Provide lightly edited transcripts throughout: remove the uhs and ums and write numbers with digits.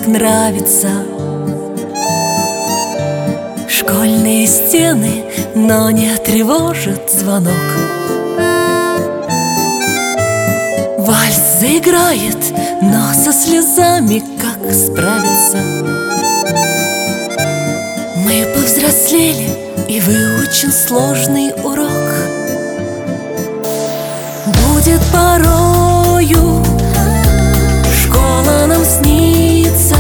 так нравится. Школьные стены, но не тревожит звонок. Вальс заиграет, но со слезами как справиться? Мы повзрослели и выучен сложный урок. Будет порою школа нам снится,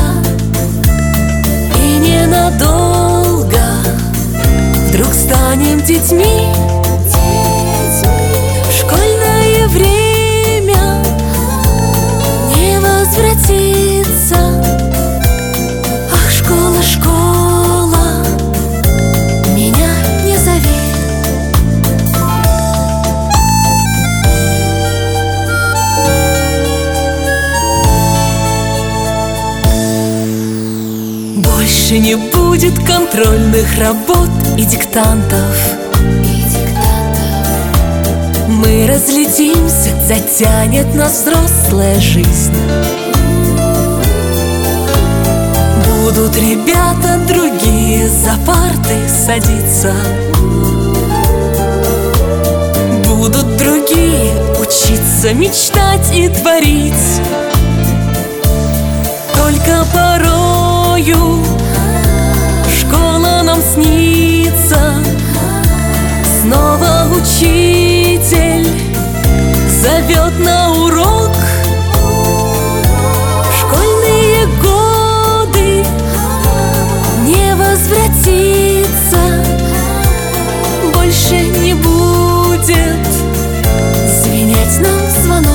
и ненадолго вдруг станем детьми. Школьное время не возвратится. Ах, школа, школа, меня не зови. Больше не будет контрольных работ и диктантов. Мы разлетимся, затянет нас взрослая жизнь. Будут ребята другие за парты садиться. Будут другие учиться мечтать и творить. Только порою школа нам снится. Снова учитель зовет на урок. Школьные годы не возвратится. Больше не будет звенеть нам звонок.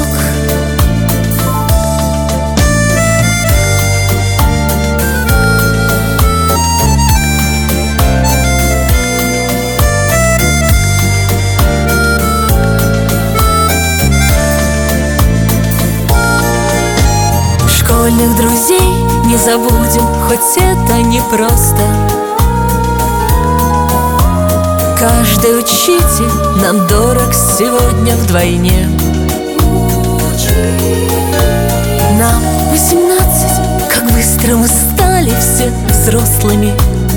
Школьных друзей не забудем, хоть это непросто. Каждый учитель нам дорог сегодня вдвойне. Нам 18, как быстро мы стали все взрослыми.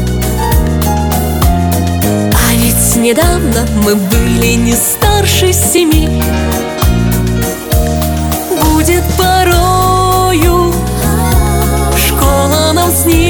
А ведь недавно мы были не старше 7. Будет порою школа нам снится.